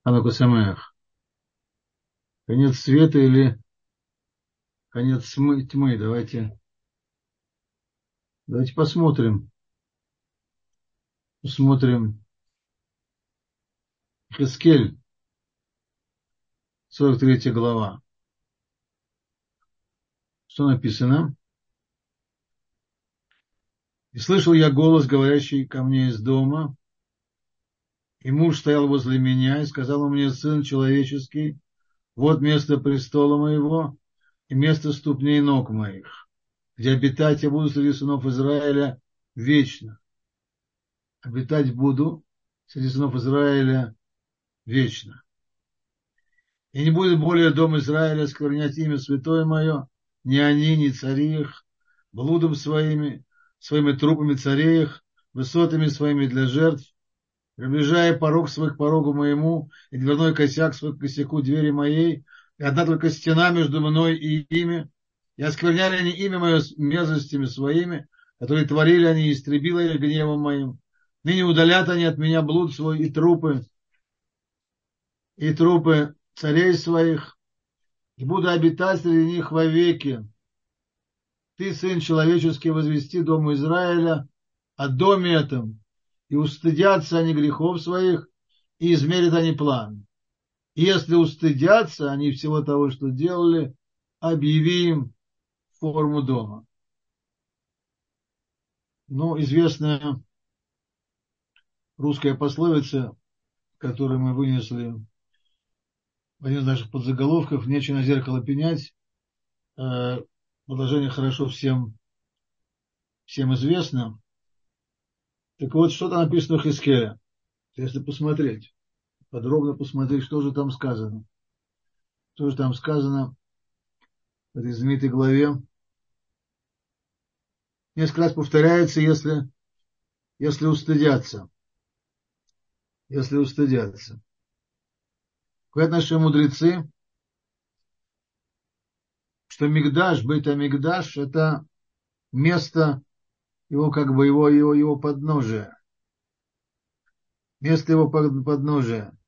Ханука Самеах. Конец света или конец тьмы? Давайте посмотрим. Посмотрим. Хискель, 43 глава. Что написано? «И слышал я голос, говорящий ко мне из дома, и муж стоял возле меня, и сказал он мне: сын человеческий, вот место престола моего и место ступней ног моих, где обитать я буду среди сынов Израиля вечно». Обитать буду среди сынов Израиля вечно. И не будет более дом Израиля сквернять имя святое мое, ни они, ни цари их, блудом своими, своими трупами царей их, высотами своими для жертв, приближая порог свой к порогу моему, и дверной косяк свой к косяку двери моей, и одна только стена между мной и ими, и оскверняли они имя мое с мерзостями своими, которые творили они, и истребило их гневом моим. Ныне удалят они от меня блуд свой и трупы царей своих, и буду обитать среди них вовеки. Ты, сын человеческий, возвести дому Израиля о доме этом, и устыдятся они грехов своих, и измерят они план. И если устыдятся они всего того, что делали, объяви им форму дома. Ну, известная русская пословица, которую мы вынесли в один из наших подзаголовков: «Нечего на зеркало пенять». Положение хорошо всем известно. Так вот, что там написано в Хискеля? Если посмотреть, подробно посмотреть, что же там сказано. Что же там сказано в этой знаменитой главе. Несколько раз повторяется: если устыдятся. Если устыдятся. Говорят наши мудрецы, что Мигдаш, Бейт-Амикдаш, это место его, его подножия. Место его подножия.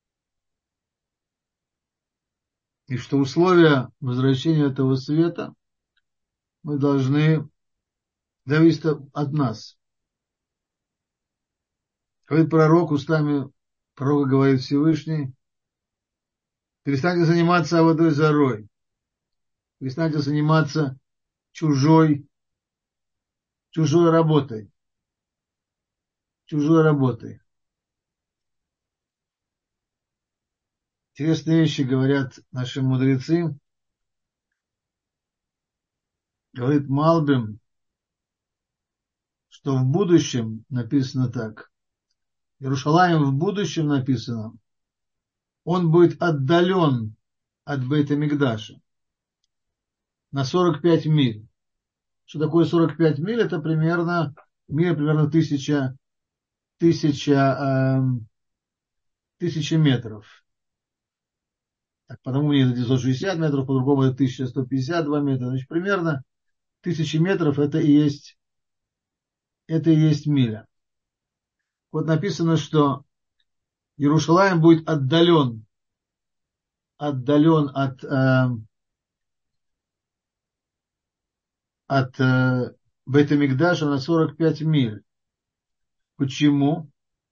И что условия возвращения этого света мы должны зависеть от нас. Говорит пророк, устами пророка говорит Всевышний: перестаньте заниматься водой зарой. Перестаньте заниматься чужой работой. Чужой работой. Интересные вещи говорят наши мудрецы. Говорит Малбим, что в будущем написано так. Иерушалаим в будущем написано, он будет отдален от Бейт-Амикдаша на 45 миль. Что такое 45 миль? Это примерно 1000 метров. Так, по-другому это 960 метров, по-другому это 1152 метра. Значит, примерно 1000 метров это и есть миля. Вот написано, что Иерушалаим будет отдален от Бейт-Амикдаша на 45 миль. Почему?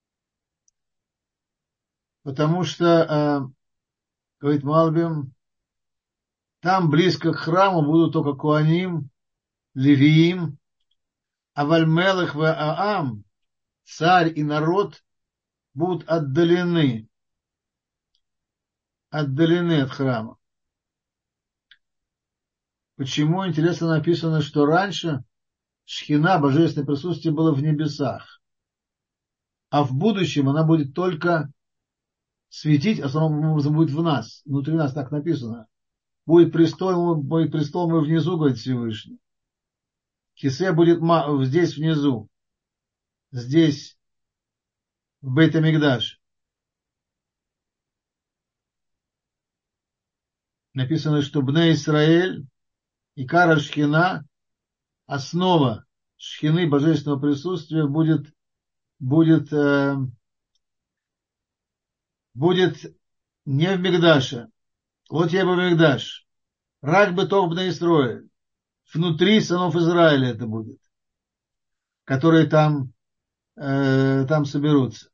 Потому что, говорит Малбим, там близко к храму будут только Коаним, Левиим, Аваль-Мелех ве Аам, царь и народ, будут отдалены от храма. Почему? Интересно написано, что раньше Шхина, божественное присутствие, было в небесах, а в будущем она будет только светить, основным образом будет в нас, внутри нас, так написано. Будет престол мой внизу, говорит Всевышний. Кисе будет здесь внизу, здесь в Бейт-Амикдаше. Написано, что Бней Исраэль и Кара Шхина, основа Шхины, божественного присутствия, будет Не в Мигдаше. Вот я бы Мигдаш. Рак бы тох бней Исроэль. Внутри сынов Израиля это будет, которые там соберутся.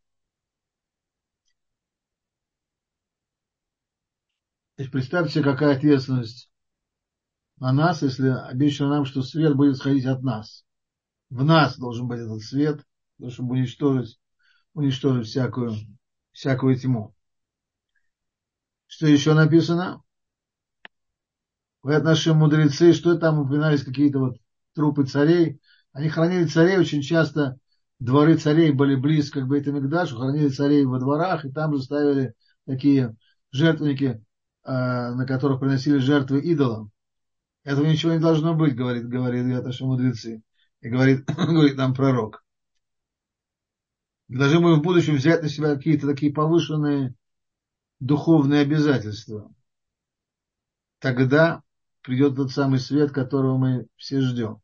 То есть представьте себе, какая ответственность на нас, если обещано нам, что свет будет сходить от нас. В нас должен быть этот свет, чтобы уничтожить всякую тьму. Что еще написано? Говорят наши мудрецы, что там упоминались какие-то вот трупы царей. Они хоронили царей очень часто. Дворы царей были близко к Бейт-Микдашу, хоронили царей во дворах, и там же ставили такие жертвенники, на которых приносили жертвы идолам. Этого ничего не должно быть, говорит наши мудрецы. И говорит, говорит нам пророк. Должны мы в будущем взять на себя какие-то такие повышенные духовные обязательства. Тогда придет тот самый свет, которого мы все ждем.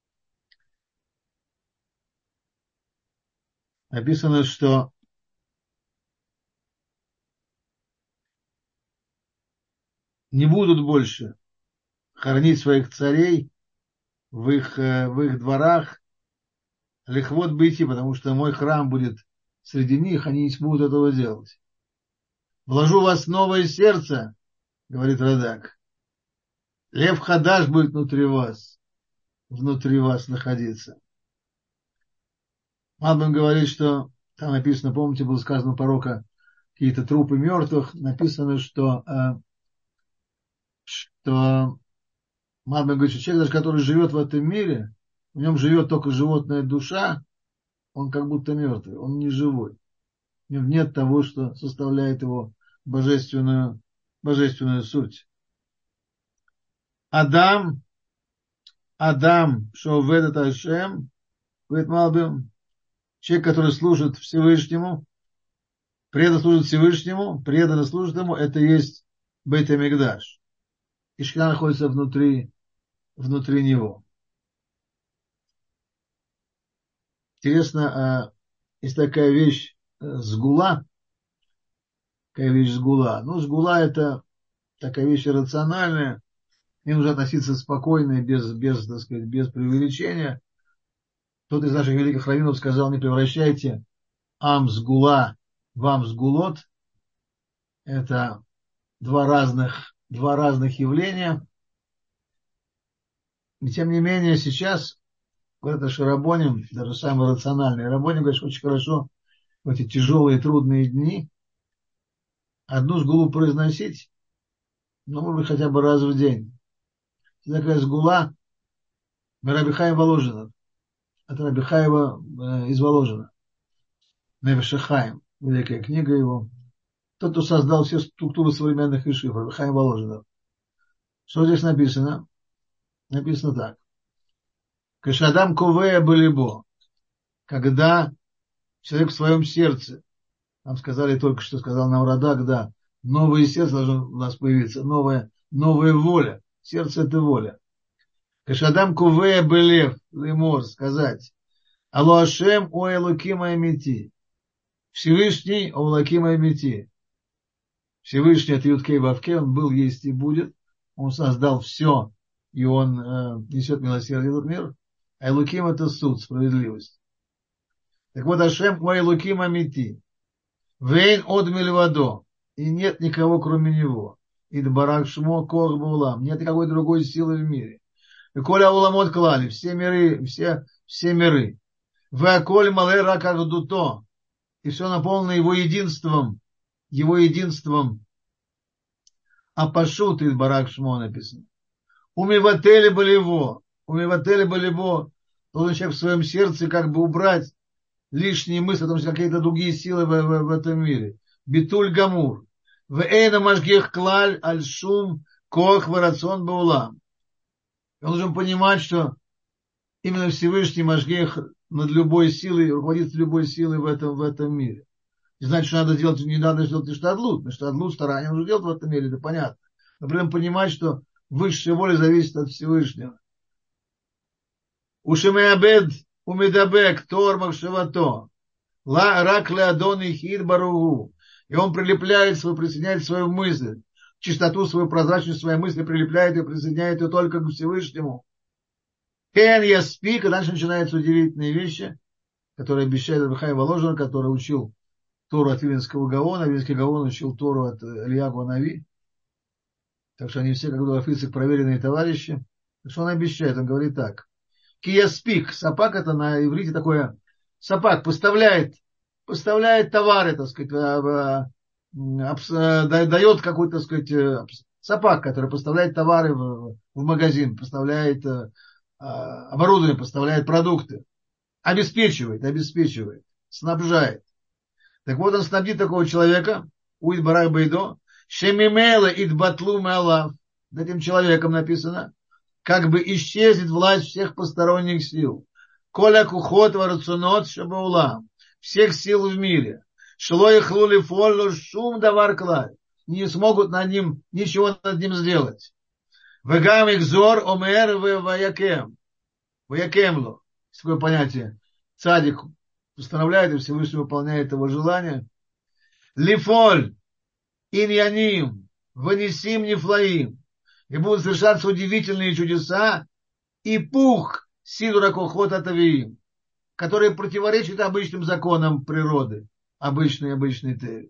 Написано, что не будут больше хоронить своих царей в их дворах, лихвот бейти, потому что мой храм будет среди них, они не смогут этого делать. Вложу в вас новое сердце, говорит Радак. Лев Хадаш будет внутри вас находиться. Мадман говорит, что там написано, помните, было сказано у пророка, какие-то трупы мертвых, написано, что Мадман говорит, что человек, даже который живет в этом мире, в нем живет только животная душа, он как будто мертвый, он не живой. В нем нет того, что составляет его божественную суть. Адам, шоведет Ашем, говорит Малбим, человек, который служит Всевышнему, преданно служит ему, это и есть Бейт Микдаш. И Шхина находится внутри него. Интересно, есть такая вещь сгула. Ну, сгула это такая вещь иррациональная. К ней нужно относиться спокойно, так сказать, без преувеличения. Кто-то из наших великих раввинов сказал, не превращайте ам сгула в ам сгулот. Это два разных явления. И тем не менее сейчас, говорят, что Рабоним, даже самые рациональные Рабоним, говорят, что очень хорошо в эти тяжелые, трудные дни одну сгулу произносить, ну, может быть, хотя бы раз в день. Это такая сгула Раби Хаим Воложина. Это Раби Хаева из Воложина. Невеше Хаим. Великая книга его. Тот, кто создал все структуры современных ишив. Раби Хаим Воложина. Что здесь написано? Написано так. Кашадам ковея балибо. Когда человек в своем сердце, нам сказали только что, сказал нам Радак, да, новое сердце должно у нас появиться, новая воля. Сердце это воля. Кашадам кувея белев, лемор, сказать. Алло Ашем о Элоким Амити. Всевышний о Элоким Амити. Всевышний от Юткей Вавке, он был, есть и будет. Он создал все, и он несет милосердие в этот мир. А Элоким это суд, справедливость. Так вот, Ашем о Элоким Амити. Вейн от Мельвадо. И нет никого, кроме него. Идбарак Шмо Кох Баулам. Нет никакой другой силы в мире. И Коля Уламот Клали. Все миры. Веаколь Мале Ракардуто. И все наполнено его единством. А пашут Идбарак Шмо написано. Умиватели болево. Должен человек в своем сердце как бы убрать лишние мысли, потому что какие-то другие силы в этом мире. Битуль Гамур. Вэйна Машгех Клаль Аль-Шум Кох Варацон Баулам. Он должен понимать, что именно Всевышний Машгех над любой силой, руководит любой силой в этом мире. Не значит, что надо делать, не надо делать Иштадлут. Иштадлут старание нужно делать в этом мире, это понятно. Но при этом понимать, что высшая воля зависит от Всевышнего. Ушемеабед умедабек тормах шавато. Рак леадон и хид баругу. И он прилепляет свою, присоединяет свою мысль, чистоту свою, прозрачность своей мысли, прилепляет и присоединяет ее только к Всевышнему. Кен я спик, и дальше начинаются удивительные вещи, которые обещает Рабихай Воложин, который учил Тору от Виленского Гаона. Виленский Гаон учил Тору от Ильягу Нави. Так что они все, как бы, проверенные товарищи. Так что он обещает, он говорит так. Кияспик, сапак это на иврите такое, сапак поставляет товары, так сказать, дает какой-то, так сказать, сапак, который поставляет товары в магазин, поставляет оборудование, поставляет продукты, обеспечивает, снабжает. Так вот, он снабдит такого человека, уид барай байдо, шемимела идбатлу мэлав, этим человеком написано, как бы исчезнет власть всех посторонних сил. Коля кухот варцунот шабаулам, всех сил в мире. Шло их лули фоллу шум давар клай, не смогут над ним ничего над ним сделать. Вегам их зор омер ваякемло. Есть такое понятие. Цадик устанавливает и Всевышний выполняет его желание. Лифоль иньяним вынесим нефлаим. И будут совершаться удивительные чудеса, и пух сидура кохот атавиим, которые противоречат обычным законам природы, обычной тере.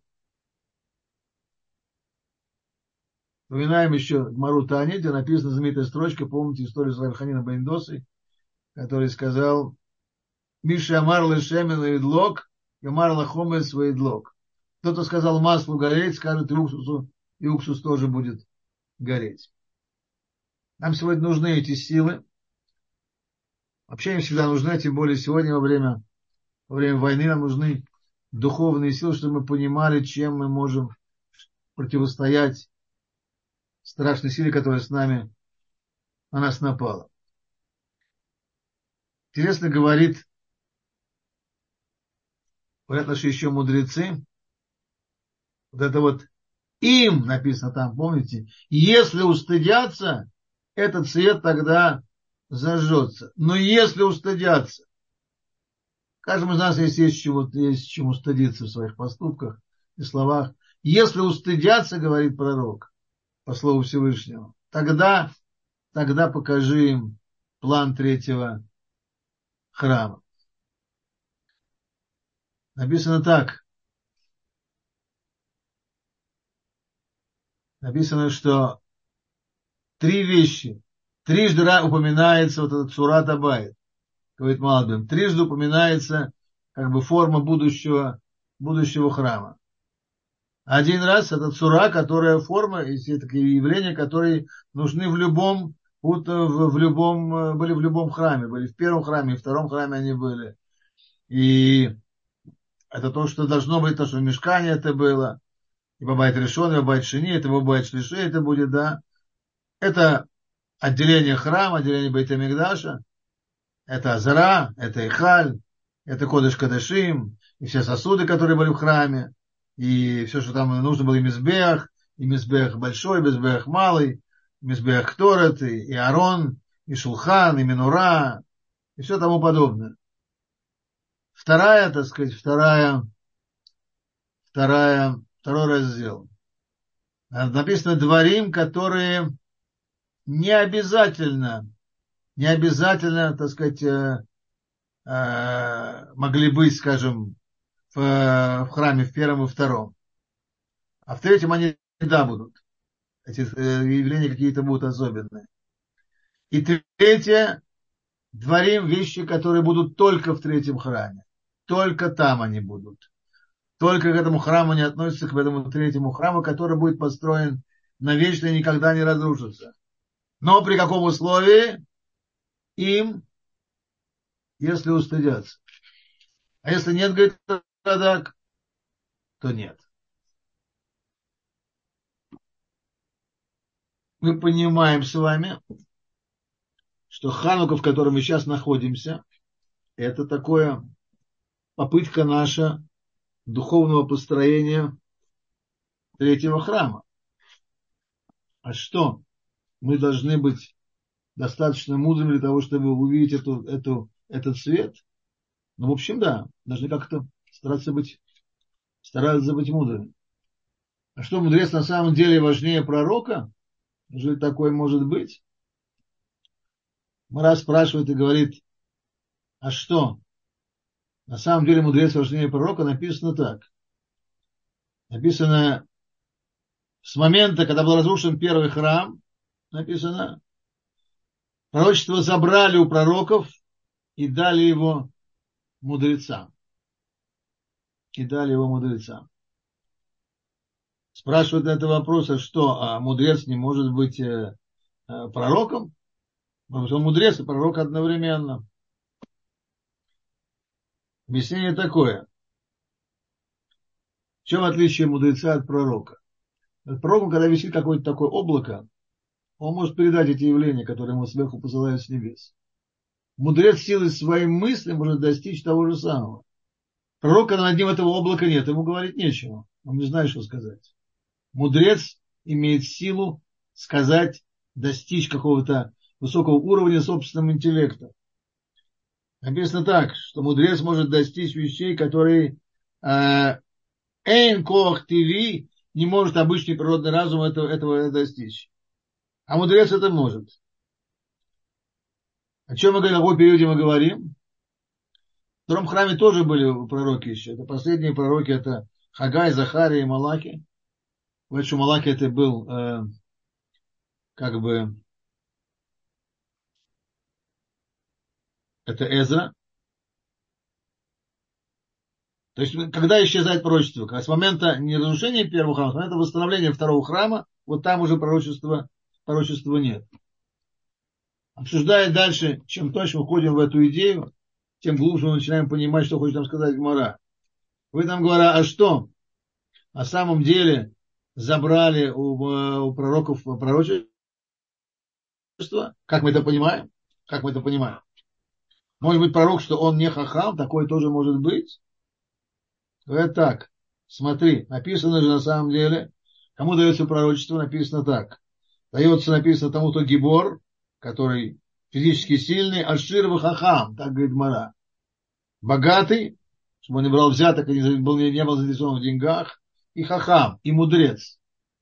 Вспоминаем еще Гмару Тани, где написана знаменитая строчка, помните историю с Рабханина бен Досой, который сказал: Миша амар лешемен вейдлок, и амар лахомес вейдлок. Кто-то сказал маслу гореть, скажет и уксус тоже будет гореть. Нам сегодня нужны эти силы. Вообще им всегда нужны, тем более сегодня во время войны нам нужны духовные силы, чтобы мы понимали, чем мы можем противостоять страшной силе, которая на нас напала. Интересно говорят наши еще мудрецы, вот это вот им написано там, помните, если устыдятся, этот свет тогда зажжется. Но если устыдятся, каждому из нас есть чему стыдиться в своих поступках и словах. Если устыдятся, говорит пророк, по слову Всевышнего, тогда покажи им план третьего храма. Написано так. Написано, что три вещи. Трижды упоминается вот этот Сурат Абайт. Говорит Малбим. Трижды упоминается как бы форма будущего храма. Один раз это цура, которая форма, и такие явления, которые нужны были в любом храме. Были в первом храме, и в втором храме они были. И это то, что должно быть, то, что в мешкане это было. И бабайт решен, и бабайт шини, это бабайт шлиши, это будет, да. Это отделение храма, отделение Бейт Микдаша. Это Азара, это Эхаль, это Кодеш Кадешим, и все сосуды, которые были в храме, и все, что там нужно было, и Мизбех большой, и Мизбех малый, и Мизбех Торет, и Арон, и Шулхан, и Минура, и все тому подобное. Второй раздел. Написано дворим, которые не обязательно, так сказать, могли быть, скажем, в храме в первом и втором. А в третьем они, да, будут. Эти явления какие-то будут особенные. И третье, дворим вещи, которые будут только в третьем храме. Только там они будут. Только к этому храму не относятся, к этому третьему храму, который будет построен навечно и никогда не разрушится. Но при каком условии? Им, если устыдятся. А если нет, говорит Радак, то нет. Мы понимаем с вами, что Ханука, в котором мы сейчас находимся, это такое попытка наша духовного построения третьего храма. А что? Мы должны быть достаточно мудрыми для того, чтобы увидеть этот свет? Ну, в общем, да, должны как-то стараться быть мудрыми. что, мудрец на самом деле важнее пророка? Неужели такое может быть? Мара спрашивает и говорит, а что? На самом деле мудрец важнее пророка, написано так. Написано, с момента, когда был разрушен первый храм, написано, пророчество забрали у пророков и дали его мудрецам. И дали его мудрецам. Спрашивают на это вопрос, а что, а мудрец не может быть пророком? Потому что он мудрец и пророк одновременно. Объяснение такое. В чем отличие мудреца от пророка? От пророка, когда висит какое-то такое облако, он может передать эти явления, которые ему сверху посылают с небес. Мудрец силой своей мысли может достичь того же самого. Пророк, когда над ним этого облака нет, ему говорить нечего. Он не знает, что сказать. Мудрец имеет силу сказать, достичь какого-то высокого уровня собственного интеллекта. Написано так, что мудрец может достичь вещей, которые Эйн Коах ТВ не может обычный природный разум этого достичь. А мудрец это может. О чем мы говорим, о каком периоде мы говорим? В втором храме тоже были пророки еще. Это последние пророки, это Хагай, Захария и Малахи. Вот что Малахи это был это Эзра. То есть, когда исчезает пророчество? С момента не разрушения первого храма, с момента восстановления второго храма, вот там уже пророчества нет. Обсуждая дальше, чем дольше мы входим в эту идею, тем глубже мы начинаем понимать, что хочет нам сказать Гемара. Вы там говорите, а что? На самом деле забрали у пророков пророчество? Как мы это понимаем? Может быть, пророк, что он не хахам, такое тоже может быть? Говорят так, смотри, написано же на самом деле, кому дается пророчество, написано так. Дается, написано тому, кто гибор, который физически сильный, ашир хахам, так говорит Мара. Богатый, чтобы он не брал взяток и не был заинтересован в деньгах, и хахам, и мудрец.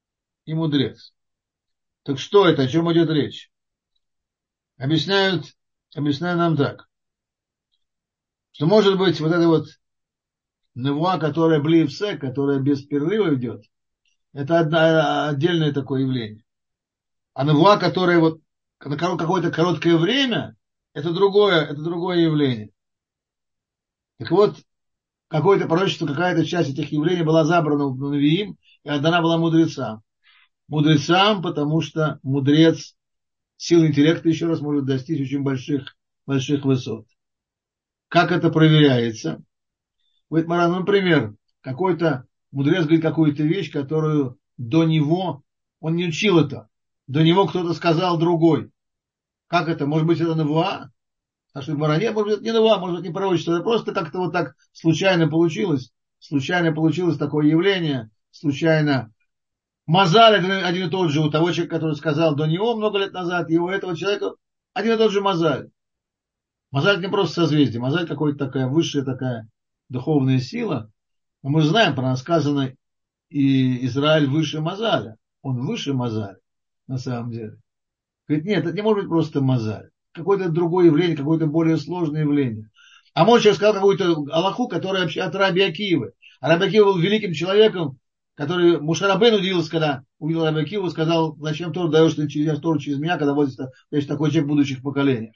Так что это, о чем идет речь? Объясняю нам так, что может быть вот это вот невуа, которая блиевсе, которая без перерыва идет, это отдельное такое явление. А невуа, которая вот на какое-то короткое время, это другое явление. Так вот, какое-то пророчество, какая-то часть этих явлений была забрана у Навиим и отдана была мудрецам. Мудрецам, потому что мудрец силой интеллекта еще раз может достичь очень больших высот. Как это проверяется? Говорит Мара, например, какой-то мудрец говорит какую-то вещь, которую до него он не учил это. До него кто-то сказал другой. Как это? Может быть, это невуа? А что Мара, нет, может быть, это не невуа, может быть, не пророчество. Это просто как-то вот так случайно получилось. Случайно получилось такое явление. Случайно. Мазаль один и тот же у того человека, который сказал до него много лет назад, и у этого человека один и тот же мазаль. Мазаль не просто созвездие, мазаль какая-то такая высшая такая духовная сила. Но мы знаем, про нас сказано, и Израиль выше мазаля. Он выше мазаля, на самом деле. Говорит, нет, это не может быть просто мазаль. Какое-то другое явление, какое-то более сложное явление. А может, я сказал какую-то алаху, которая вообще от Раби Акивы. А Раби Акива был великим человеком, который Моше Рабейну удивился, когда увидел Раби Акиву, сказал, зачем Тору даешь ты Тору через меня, когда вот есть такой человек в будущих поколениях.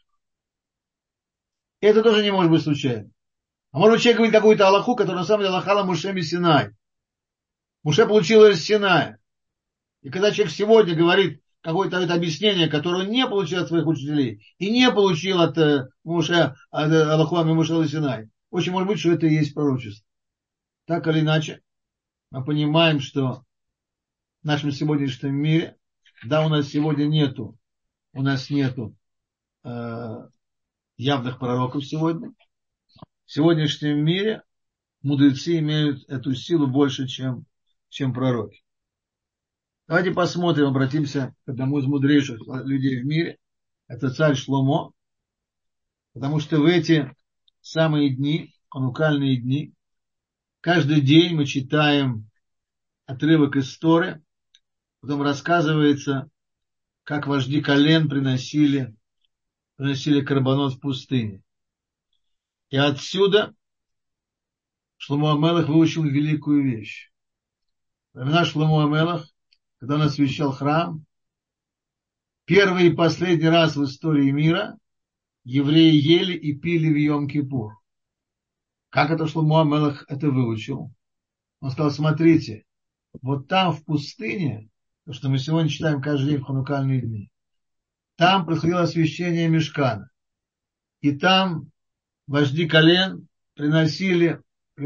И это тоже не может быть случайно. А может быть, человек говорит какую-то алаху, которая на самом деле алахала Моше Синай. Моше получил ее из Синая. И когда человек сегодня говорит какое-то объяснение, которое он не получил от своих учителей, и не получил от Моше, от алаху Моше Синай, очень может быть, что это и есть пророчество. Так или иначе, мы понимаем, что в нашем сегодняшнем мире, да, у нас нету явных пророков сегодня. В сегодняшнем мире мудрецы имеют эту силу больше, чем пророки. Давайте посмотрим, обратимся к одному из мудрейших людей в мире. Это царь Шломо. Потому что в эти самые дни, уникальные дни, каждый день мы читаем отрывок из Торы, потом рассказывается, как вожди колен приносили карбонот в пустыне. И отсюда Шломо ха-Мелех выучил великую вещь. Во времена Шломо ха-Мелех, когда он освящал храм, первый и последний раз в истории мира евреи ели и пили в Йом-Кипур. Как это Шломо ха-Мелех это выучил? Он сказал, смотрите, вот там в пустыне, то, что мы сегодня читаем каждый день в ханукальные дни, там происходило освящение мишкана. И там вожди колен приносили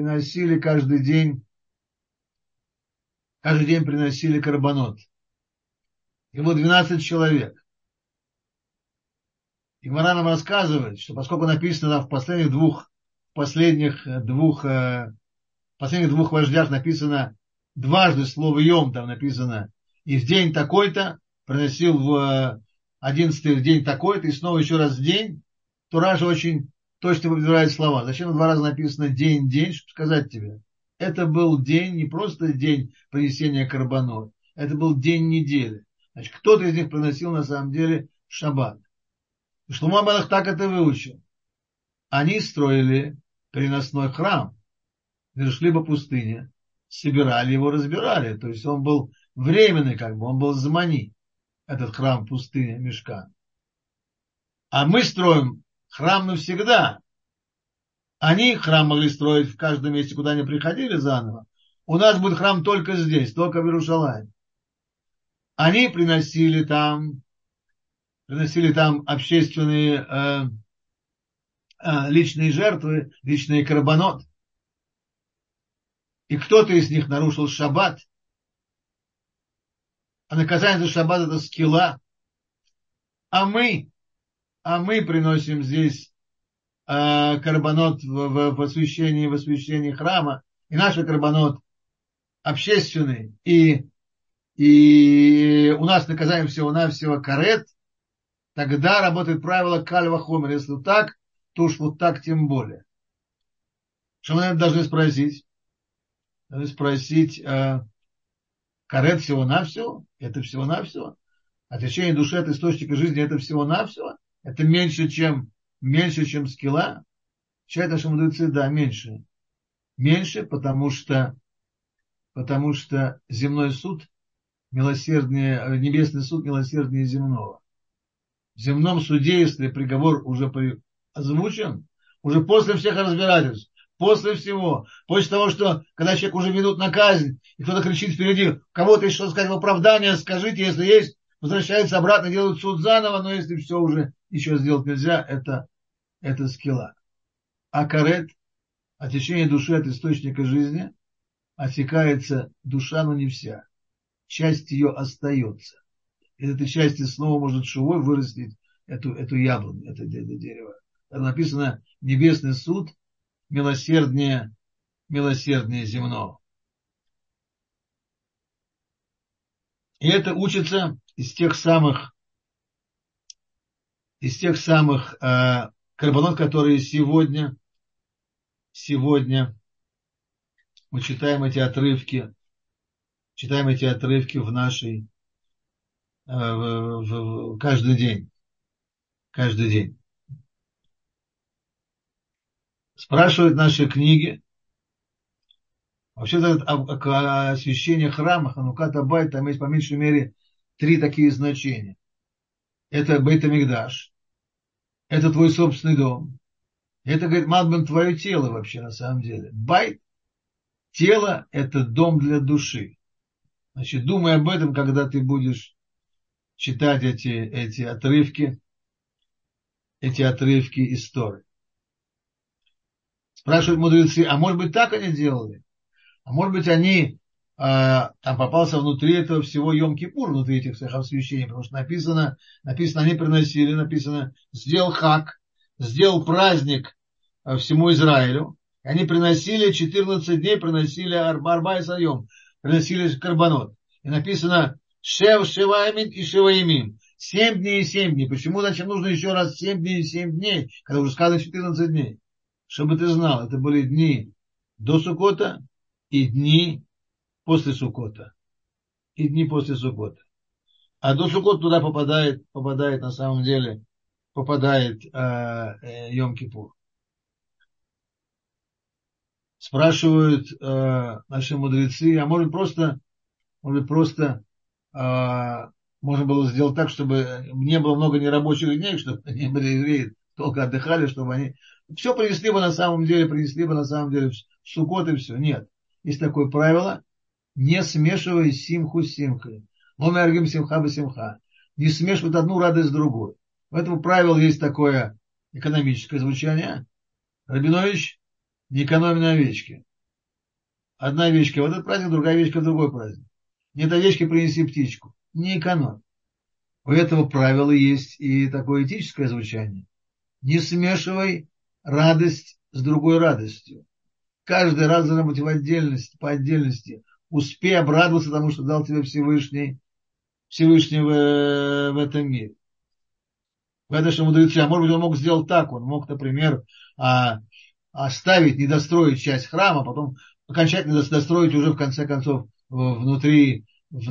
каждый день приносили карбонот. И вот 12 человек. И Гемара нам рассказывает, что поскольку написано там в последних двух вождях написано дважды слово «йом», там написано, и в день такой-то приносил в 11-й день такой-то, и снова еще раз день, то Раши очень точно выбирает слова. Зачем два раза написано день, чтобы сказать тебе? Это был день, не просто день принесения карбонот, это был день недели. Значит, кто-то из них приносил на самом деле шаббат. И Шломо ха-Мелех так это выучил. Они строили переносной храм. Они шли по пустыне, собирали его, разбирали. То есть он был временный, он был змани, этот храм в пустыне Мишкан. А мы строим храм навсегда. Они храм могли строить в каждом месте, куда они приходили заново. У нас будет храм только здесь, только в Иерусалиме. Они приносили там общественные личные жертвы, личные карбонот. И кто-то из них нарушил шаббат. А наказание за шаббат это скила. А мы приносим здесь карбонот в освящении храма. И наш карбонот общественный. И у нас наказание всего-навсего карет. Тогда работает правило каль вахомер. Если так, то уж вот так тем более. Что мы должны спросить? Должны спросить, карет всего-навсего? Это всего-навсего? Отвлечение души от источника жизни это всего-навсего? Это меньше, чем скилла? Считают наши мудрецы, да, меньше. Меньше, потому что земной суд милосерднее, небесный суд милосерднее земного. В земном суде, если приговор уже озвучен, уже после всех разбирательств, после всего, после того, что когда человек уже ведут на казнь, и кто-то кричит впереди, у кого-то есть что сказать в оправдание, скажите, если есть, возвращается обратно, делают суд заново, но если все уже еще сделать нельзя, это скилла. А карет, отечение души от источника жизни, отсекается душа, но не вся. Часть ее остается. Из этой части снова может шувой вырастить эту яблоню, это дерево. Там написано небесный суд милосерднее земного. И это учится из тех самых карбонот, которые сегодня мы читаем эти отрывки в нашей каждый день. Спрашивают наши книги. Вообще освящение храма, Ханукат Абайт, там есть по меньшей мере 3 такие значения. Это Бейт ха-Микдаш, это твой собственный дом. Это, говорит Мальбим, твое тело вообще на самом деле. Байт, тело, это дом для души. Значит, думай об этом, когда ты будешь читать эти отрывки истории. Спрашивают мудрецы, а может быть так они делали? А может быть они там попался внутри этого всего Йом-Кипур, внутри этих всех освящений, потому что написано, они приносили, сделал хак, сделал праздник всему Израилю. И они приносили 14 дней, приносили арба и сайом, приносили карбонот. И написано шев шеваимин и шеваимин. 7 дней и 7 дней. Почему, зачем нужно еще раз 7 дней и 7 дней, когда уже сказано 14 дней? Чтобы ты знал, это были дни до Суккота и дни после Суккота. И дни после Суккота. А до Суккота туда попадает на самом деле, попадает Йом-Кипур. Спрашивают наши мудрецы, а может просто можно было сделать так, чтобы не было много нерабочих дней, чтобы они были евреи, только отдыхали, чтобы они все принесли бы на самом деле в Суккот и все. Нет. Есть такое правило: не смешивай симху с симхой. Ломяргим симха бы симха. Не смешивать одну радость с другой. В этом правиле есть такое экономическое звучание. Рабинович, не экономи на овечке. Одна овечка в этот праздник, другая овечка в другой праздник. Нет овечки, принеси птичку. Не экономь. У этого правила есть и такое этическое звучание. Не смешивай радость с другой радостью. Каждый раз должна быть по отдельности. Успей обрадоваться тому, что дал тебе Всевышний в этом мире. Поэтому что мудрецы, а может быть, он мог сделать так, он мог, например, оставить, не достроить часть храма, потом окончательно достроить уже в конце концов внутри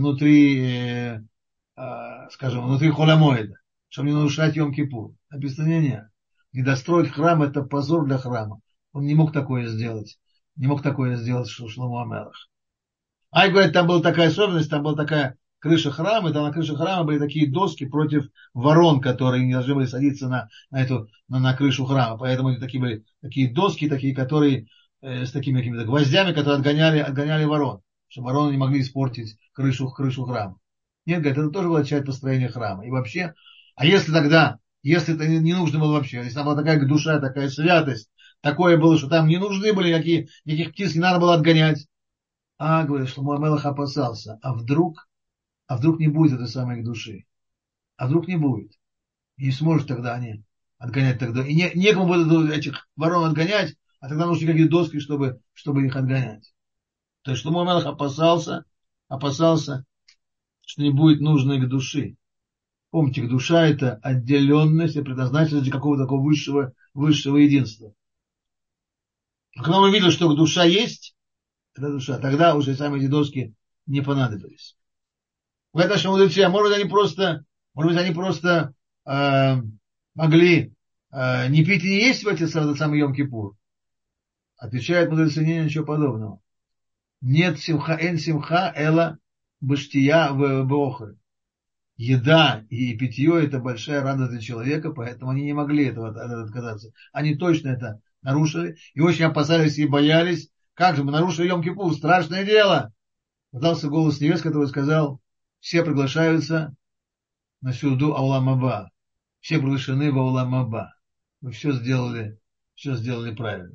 скажем, внутри Холямоида, чтобы не нарушать Йом-Кипур. Написано, не достроить храм — это позор для храма. Он не мог такое сделать. Не мог такое сделать Шломо ха-Мелех. Говорит, там была такая особенность, там была такая крыша храма, и там на крыше храма были такие доски против ворон, которые не должны были садиться на крышу храма. Поэтому такие были такие доски, которые с такими какими-то гвоздями, которые отгоняли ворон, чтобы вороны не могли испортить крышу храма. Нет, говорит, это тоже была часть построения храма. И вообще, если это не нужно было вообще, если там была такая душа, такая святость, такое было, что там не нужны были никаких птиц, не надо было отгонять. Говорит, что Шломо ха-Мелех опасался. А вдруг не будет этой самой их души? А вдруг не будет? И не сможет тогда они отгонять тогда. И некому будет этих ворон отгонять, а тогда нужны какие-то доски, чтобы их отгонять. То есть Шломо ха-Мелех опасался, что не будет нужной их души. Помните, их душа — это отделенность и предназначенность для какого-то такого высшего единства. Но когда мы видели, что душа есть, эта душа, тогда уже сами эти доски не понадобились. Говорят наши мудрецы, может быть, они просто могли не пить и не есть в этот самый Йом-Кипур. Отвечает мудрецы, ничего подобного. Нет симха эла баштия в охры. Еда и питье — это большая радость для человека, поэтому они не могли от этого отказаться. Они точно это нарушили и очень опасались и боялись. Как же мы нарушили Йом-Кипур? Страшное дело. Раздался голос небес, который сказал: все приглашаются на сюрду Аулам Аба. Все приглашены в Аулам Аба. Вы все сделали правильно.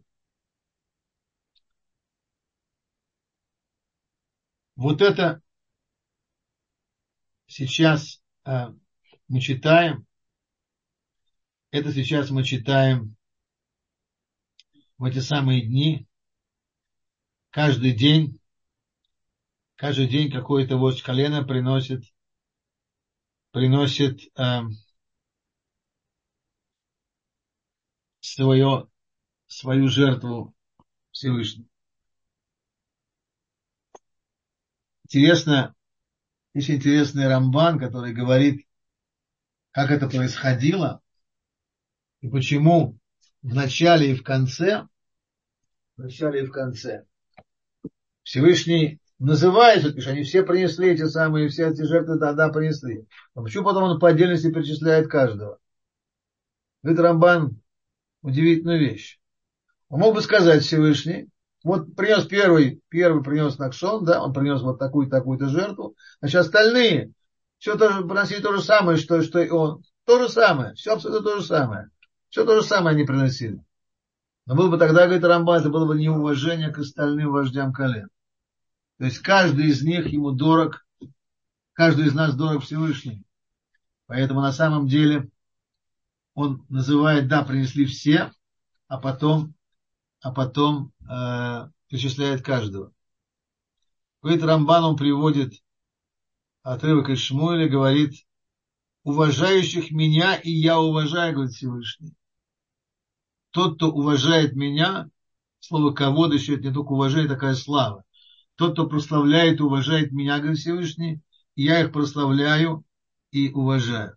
Вот это сейчас мы читаем. Это сейчас мы читаем в эти самые дни. Каждый день какое-то вождь колена приносит свою жертву Всевышнему. Есть интересный Рамбан, который говорит, как это происходило и почему в начале и в конце Всевышний называет, что они все принесли все эти жертвы тогда принесли. А почему потом он по отдельности перечисляет каждого? Говорит Рамбан удивительную вещь. Он мог бы сказать Всевышний, вот принес первый принес Накшон, да, он принес вот такую-то жертву, значит остальные все тоже приносили то же самое, что и он. То же самое, все абсолютно то же самое. Все то же самое они приносили. Но было бы тогда, говорит Рамбан, это было бы неуважение к остальным вождям колен. То есть каждый из них ему дорог, каждый из нас дорог Всевышний. Поэтому на самом деле он называет, да, принесли все, а потом перечисляет каждого. Говорит Рамбан, он приводит отрывок из Шмуэля, говорит: уважающих меня и я уважаю, говорит Всевышний. Тот, кто уважает меня, слово кавод еще это не только уважение, такая слава. тот, кто прославляет и уважает меня, говорит Всевышний, и я их прославляю и уважаю.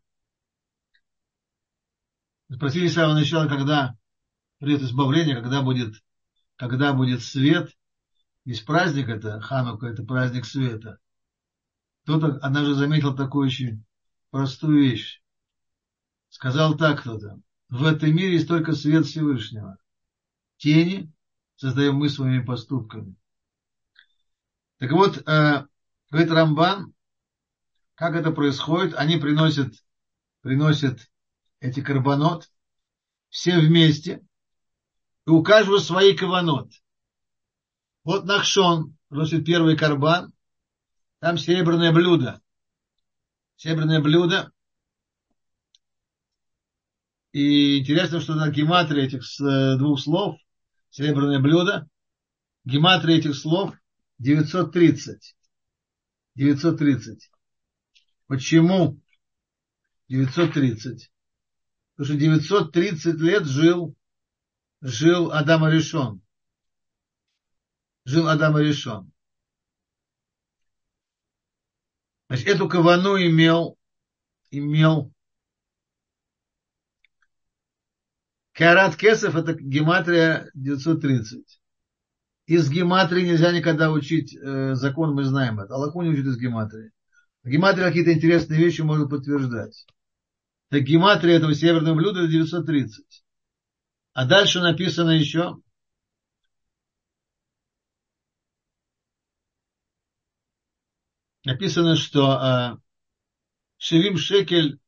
Спросили с самого начала, когда придет избавление, когда будет свет. Весь праздник это, Ханука, это праздник света. Кто-то однажды заметил такую очень простую вещь. Сказал так кто-то: в этом мире есть только свет Всевышнего. Тени создаем мы своими поступками. Так вот, говорит Рамбан, как это происходит. Они приносят эти карбонот все вместе, и у каждого свои каванот. Вот Нахшон приносит первый карбан, там серебряное блюдо. Серебряное блюдо. И интересно, что на гематрии этих двух слов, серебряное блюдо, гематрия этих слов 930. 930. Почему 930? Потому что 930 лет жил Адам Аришон. Жил Адам Аришон. Значит, эту кавану имел Карат Кесов, это гематрия 930. Из гематрии нельзя никогда учить закон, мы знаем это. Аллаху не учит из гематрии. Гематрия какие-то интересные вещи может подтверждать. Так гематрия этого северного блюда 930. А дальше написано еще. Написано, что Шевим шекель,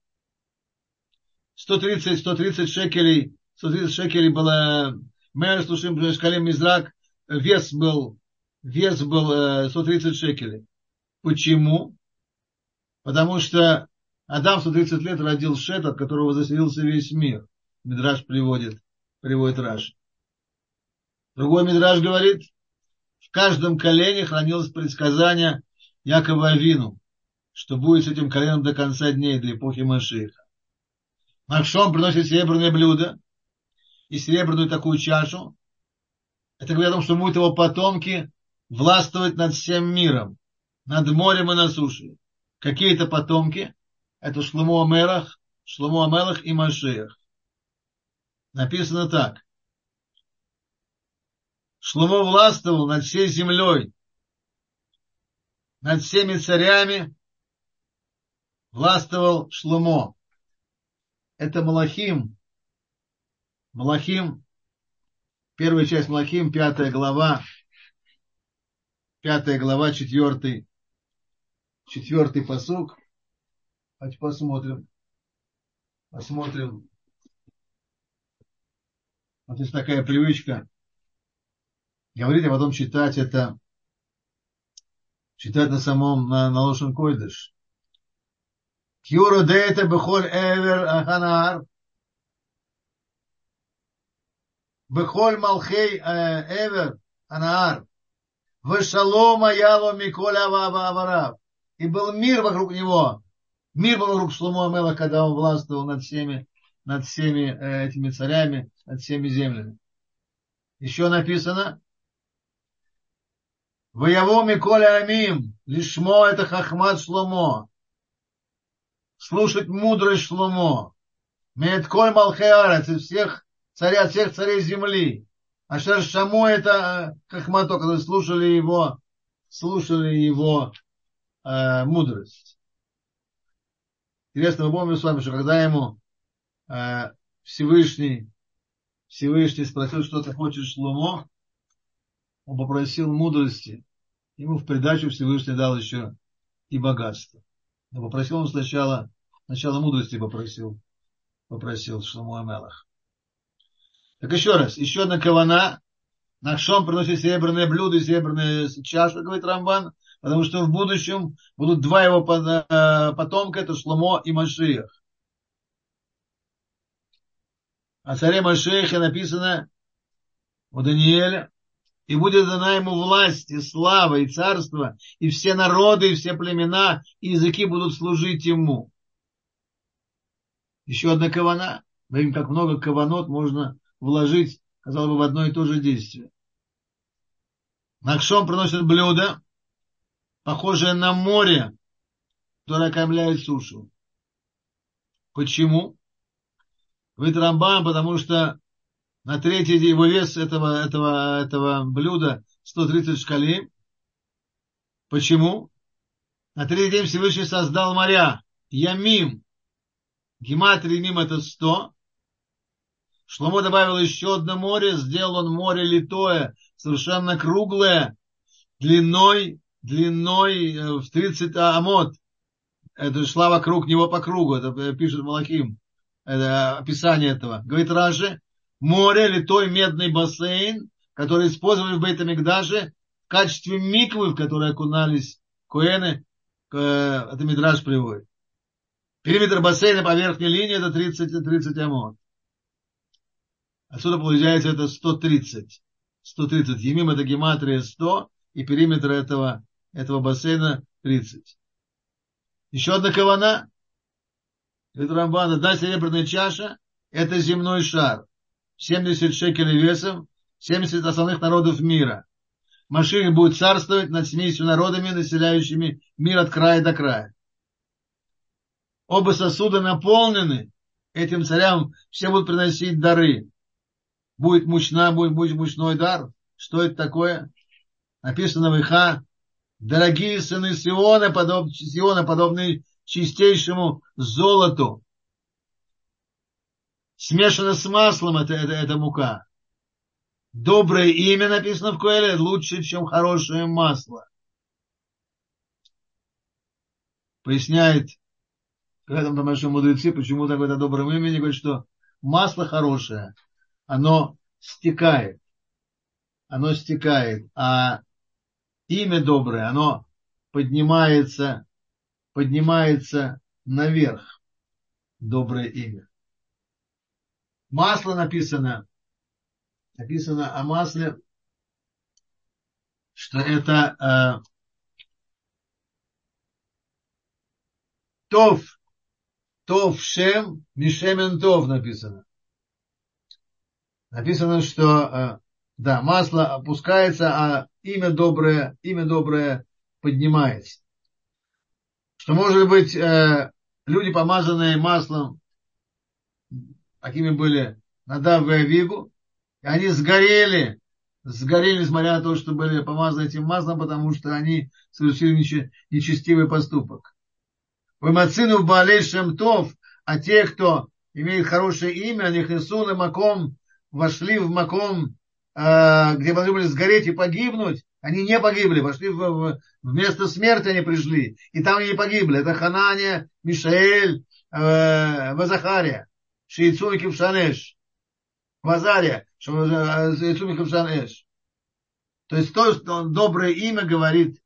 130 шекелей, 130 шекелей было мэр, слушаем, шкалем мизрак, вес был 130 шекелей. Почему? Потому что Адам 130 лет родил Шет, от которого заселился весь мир. Мидраш приводит Раш. Другой Мидраш говорит, в каждом колене хранилось предсказание Якова Авину, что будет с этим коленом до конца дней, до эпохи Машиаха. Нахшон приносит серебряное блюдо и серебряную такую чашу. Это говорит о том, что будут его потомки властвовать над всем миром, над морем и на суше. Какие-то потомки? Это Шломо Амелах и Машиах. Написано так. Шломо властвовал над всей землей, над всеми царями властвовал Шломо. Это Малахим, первая часть Малахим, 5 глава, 4 пасук. Давайте посмотрим. Вот есть такая привычка говорить, а потом читать на Лошон Койдыш. Кьюро дейта бехоль эвер аханаар, бехоль малхей эвер анаар, вешалома яло миколь аварав. И был мир вокруг него, мир был вокруг Шломо Амелаха, когда он властвовал над всеми этими царями, над всеми землями. Еще написано, Ваяво Миколя Амим, лишмо это Хахмат Шломо. Слушать мудрость Шломо. Меэтколь Малхеарец, из всех царей земли. А Шаму это Хахмато, когда слушали его мудрость. Интересно, мы помним с вами, что когда ему Всевышний спросил, что ты хочешь, Шломо, он попросил мудрости. Ему в придачу Всевышний дал еще и богатство. Но попросил он сначала мудрости попросил Шломо Амелах. Так еще раз, еще одна кавана. Нахшон приносит серебряное блюдо и серебряную чашу, говорит Рамбан, потому что в будущем будут два его потомка, это Шломо и Машиах. О царе Машиахе написано у Даниэля, и будет дана ему власть, и слава, и царство, и все народы, и все племена, и языки будут служить ему. Еще одна кавана. Мы видим, как много каванот можно вложить, казалось бы, в одно и то же действие. Накшон приносит блюдо, похожее на море, которое окаймляет сушу. Почему? Говорит Рамбам, потому что на третий день его вес этого блюда 130 шкалим. Почему? На третий день Всевышний создал моря. Ямим. Гематрия мим это 100. Шломо добавил еще одно море, сделал он море литое, совершенно круглое, длиной в 30 амот. Это шла вокруг него по кругу, это пишет Малахим, это описание этого. Говорит Раши, море, литой медный бассейн, который использовали в Бейт-Амикдаше в качестве миквы, в которой окунались коэны, это Мидраш приводит. Периметр бассейна по верхней линии это 30 амот. Отсюда получается это 130. 130. Емим это гематрия 100, и периметр этого бассейна 30. Еще одна кавана. Говорит Рамбан, одна серебряная чаша это земной шар. 70 шекелей весом, 70 основных народов мира. Машин будет царствовать над 70 народами, населяющими мир от края до края. Оба сосуда наполнены. Этим царям все будут приносить дары. Будет мучной дар. Что это такое? Написано в Иха. Дорогие сыны Сиона, подобные чистейшему золоту. Смешано с маслом это мука. Доброе имя написано в Коэле лучше, чем хорошее масло. Поясняет в этом наши мудрецы, почему такое доброе имя, говорит, что масло хорошее, оно стекает, а имя доброе, оно поднимается наверх, доброе имя. Масло написано о масле, что это тов шем, мишемен тов написано. Написано, что масло опускается, а имя доброе поднимается. Что, может быть, люди, помазанные маслом, какими были Надав и Авигу, и они сгорели, несмотря на то, что были помазаны этим маслом, потому что они совершили нечестивый поступок. Вымацину Баалей Шем Тов, а те, кто имеет хорошее имя, они хнесуны маком, вошли в маком, где должны были сгореть и погибнуть, они не погибли, вошли в место смерти, они пришли, и там они не погибли. Это Ханания, Мишаэль, Вазахария, Шейцу и Кившанеш, Вазария, Шейцу и Кившанеш. То есть то, что доброе имя говорит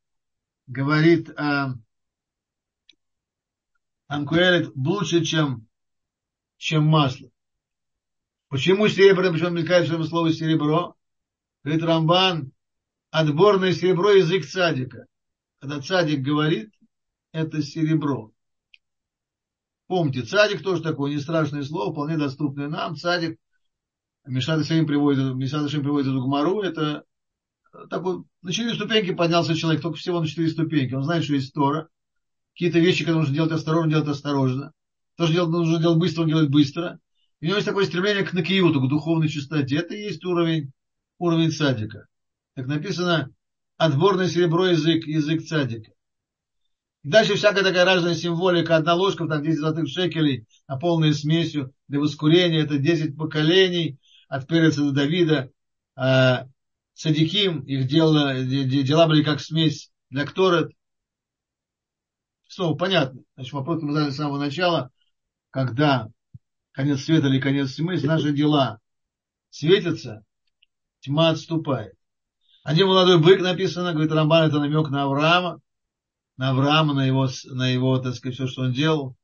Анкуэлит лучше, чем масло. Почему серебро, почему мелькает в слово серебро? Говорит Рамбан, отборное серебро язык цадика. Когда цадик говорит, это серебро. Помните, цадик тоже такое не страшное слово, вполне доступное нам. Цадик, Мишат Ашем приводит эту гмару, это такой, на 4 ступеньки поднялся человек, только всего на 4 ступеньки. Он знает, что есть Тора. Какие-то вещи, которые нужно делать осторожно. То, что нужно делать быстро, он делает быстро. И у него есть такое стремление к накиюту, к духовной чистоте. Это и есть уровень цадика. Так написано, отборное серебро язык цадика. И дальше всякая такая разная символика. Одна ложка, там 10 золотых шекелей, наполненная смесью для воскурения. Это 10 поколений от Переца до Давида. Цадиким, их дела были как смесь для Кторет. Снова понятно. Значит, вопрос мы задали с самого начала, когда конец света или конец тьмы, если наши дела светятся, тьма отступает. Один молодой бык написано, говорит Рамбан, это намек на Авраама, на его, так сказать, все, что он делал.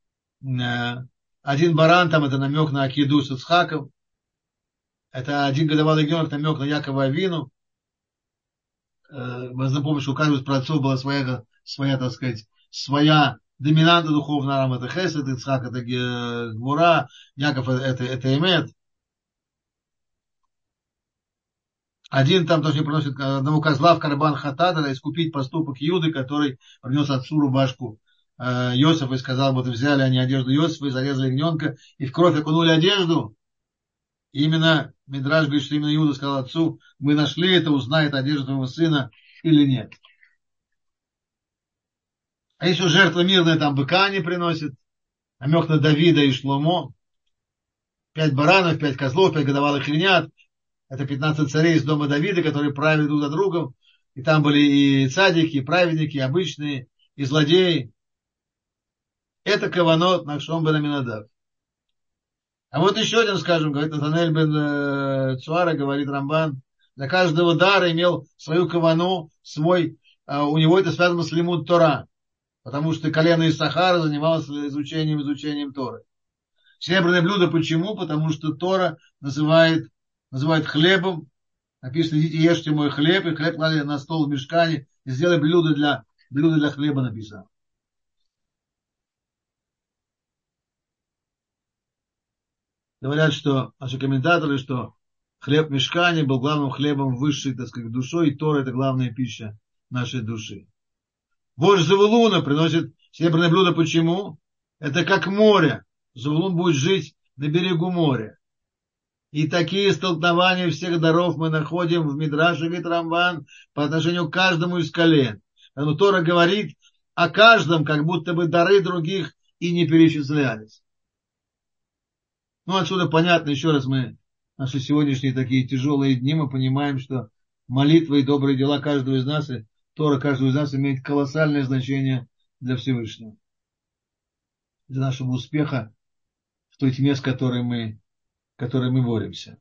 Один баран, там это намек на Акиду с Ицхаком. Это один годовалый ягненок, намек на Якова Авину. Мы напомним, что у каждого из праотцов была своя, так сказать, своя доминанта духовная. Авраам это Хесед, Ицхак это Гвура, Яков это Эмет. Один там тоже приносит одного козла в карбан хатат, это искупить поступок Юды, который принес отцу рубашку Иосифа и сказал, вот взяли они одежду Иосифа и зарезали ягненка, и в кровь окунули одежду. И именно Мидраш говорит, что именно Иуда сказал отцу, мы нашли это, узнает одежду твоего сына или нет. А еще жертва мирная, там быка они приносят, намек на Давида и Шломо. 5 баранов, 5 козлов, 5 годовалых ягнят. Это 15 царей из дома Давида, которые правили друг за другом. И там были и цадики, и праведники, и обычные, и злодеи. Это каванот Нахшон бен Аминадав. А вот еще один, скажем, говорит Натанель бен Цуара, говорит Рамбан, для каждого дара имел свою кавану, свой, у него это связано с лимуд Тора, потому что колено Исахара занималось изучением Торы. Серебряное блюдо почему? Потому что Тора называет хлебом. Написано, идите ешьте мой хлеб, и хлеб клали на стол в мешкане, и сделай блюдо для хлеба написано. Говорят, что наши комментаторы, что хлеб в мешкане был главным хлебом высшей, так сказать, душой, и Тора это главная пища нашей души. Вождь Завулуна приносит серебряное блюдо. Почему? Это как море. Завулун будет жить на берегу моря. И такие столкновения всех даров мы находим в Мидраше, говорит Рамбан, по отношению к каждому из колен. Поэтому Тора говорит о каждом, как будто бы дары других и не перечислялись. Ну, отсюда понятно, еще раз наши сегодняшние такие тяжелые дни, мы понимаем, что молитва и добрые дела каждого из нас, и Тора каждого из нас имеет колоссальное значение для Всевышнего. Для нашего успеха в той тьме, с которой мы боремся.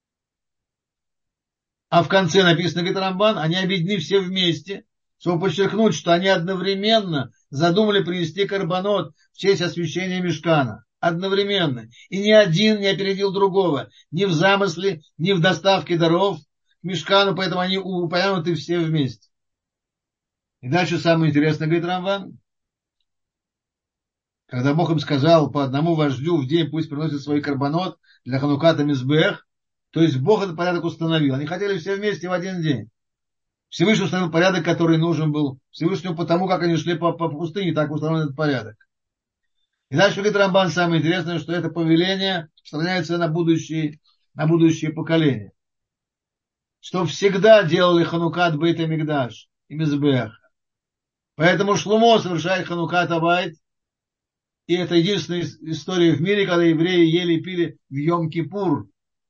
А в конце написано, говорит Рамбан, они объединены все вместе, чтобы подчеркнуть, что они одновременно задумали принести карбонот в честь освящения мишкана. Одновременно. И ни один не опередил другого. Ни в замысле, ни в доставке даров к мишкану, поэтому они упомянуты все вместе. И дальше самое интересное, говорит Рамбан. Когда Бог им сказал по одному вождю в день пусть приносит свой карбонот для Хануката Мизбех, то есть Бог этот порядок установил. Они хотели все вместе в один день. Всевышний установил порядок, который нужен был Всевышнему, потому как они шли по пустыне, так установлен этот порядок. И дальше говорит Рамбан, самое интересное, что это повеление распространяется на будущие поколения. Что всегда делали Ханукат Бейт Амикдаш и Мизбех. Поэтому Шломо совершает Ханукат Абайт. И это единственная история в мире, когда евреи ели и пили в Йом-Кипур.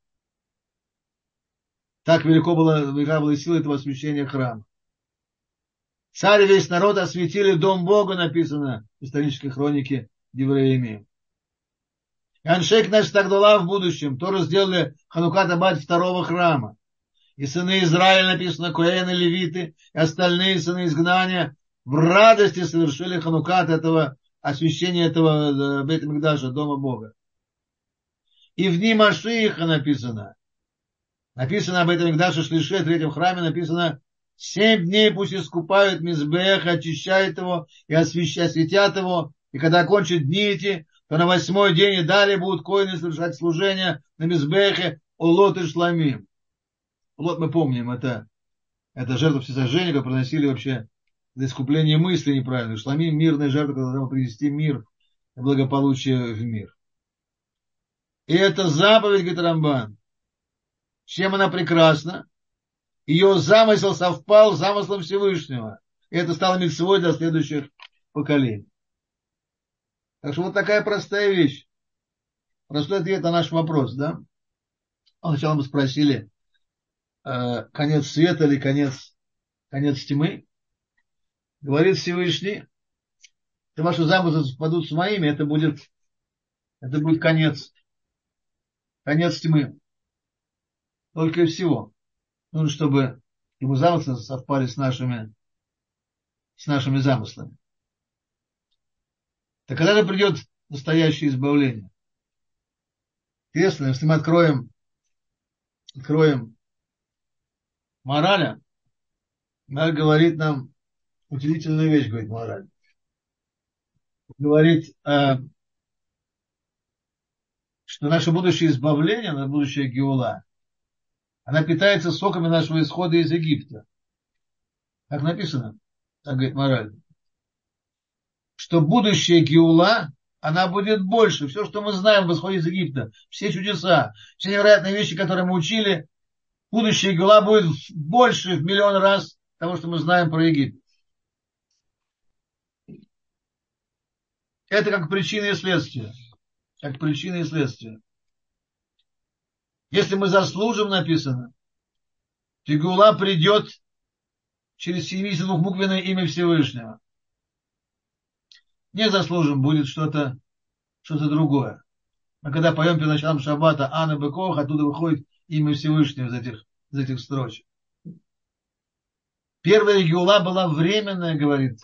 Так велика была сила этого освящения храма. Царь и весь народ осветили дом Бога, написано в исторической хронике Девреями. И Аншейк наш Тагдала в будущем тоже сделали Ханукат Абайт второго храма. И сыны Израиля, написано, Коэн и Левиты, и остальные сыны изгнания в радости совершили Ханукат этого освящения этого Бейт Микдаша, дома Бога. И в дни Машииха написано об этом Микдаше Шлише, третьем храме, написано 7 дней пусть искупают Мизбех, очищают его и осветят его. И когда окончат дни эти, то на 8-й день и далее будут коины совершать служение на Мизбехе Олот и Шламим. Олот мы помним, это жертва всесожжения, которую приносили вообще для искупления мыслей неправильных. Шламим — мирная жертва, которая должна принести мир и благополучие в мир. И эта заповедь, говорит Рамбан, чем она прекрасна? Ее замысел совпал с замыслом Всевышнего. И это стало мицвой для следующих поколений. Так что вот такая простая вещь. Простой ответ на наш вопрос, да? Сначала мы спросили, конец света или конец тьмы? Говорит Всевышний, если ваши замыслы совпадут с моими, это будет конец тьмы. Только и всего. Нужно, чтобы его замыслы совпали с нашими замыслами. Так когда же придет настоящее избавление? Интересно, если мы откроем Мораля, Мораль говорит нам удивительную вещь, говорит Мораль. Говорит, что наше будущее избавление, наше будущее Геула, Она питается соками нашего исхода из Египта. Так написано, так говорит мораль. Что будущая Геула, она будет больше. Все, что мы знаем в исходе из Египта, все чудеса, все невероятные вещи, которые мы учили, будущая Геула будет больше в миллион раз того, что мы знаем про Египет. Это как причина и следствие. Как причина и следствие. Если мы заслужим, написано, то Геула придет через 72-буквенное имя Всевышнего. Не заслужим, будет что-то другое. А когда поем перед началом шаббата Ана Бекох, оттуда выходит имя Всевышнего из этих строчек. Первая Геула была временная, говорит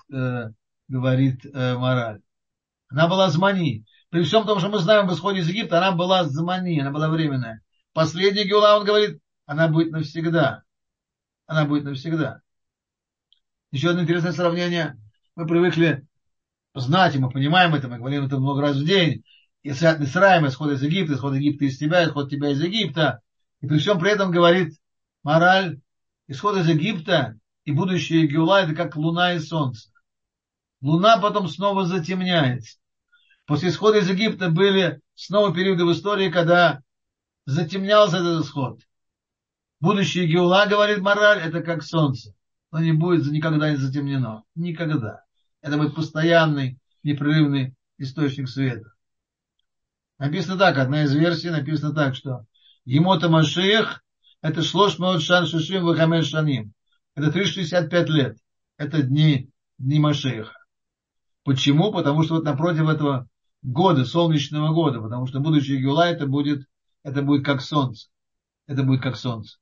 мораль. Она была змани. При всем том, что мы знаем в исходе из Египта, она была змани, она была временная. Последняя Геула, он говорит, она будет навсегда. Она будет навсегда. Еще одно интересное сравнение. Мы привыкли знать, и мы понимаем это, мы говорим это много раз в день. Исход Мицраим, исход из Египта из тебя, исход тебя из Египта. И при всем при этом говорит мораль, исход из Египта и будущее Геула это как луна и солнце. Луна потом снова затемняется. После исхода из Египта были снова периоды в истории, когда затемнялся этот исход. Будущее Геула, говорит мораль, это как солнце. Но не будет никогда не затемнено. Никогда. Это будет постоянный, непрерывный источник света. Написано так, одна из версий написано так, что Емота Машиях это шлош маот шан шишим вахамеш шаним. Это 365 лет. Это дни Машиаха. Почему? Потому что вот напротив этого года, солнечного года, потому что будущее Геула это будет как солнце. Это будет как солнце.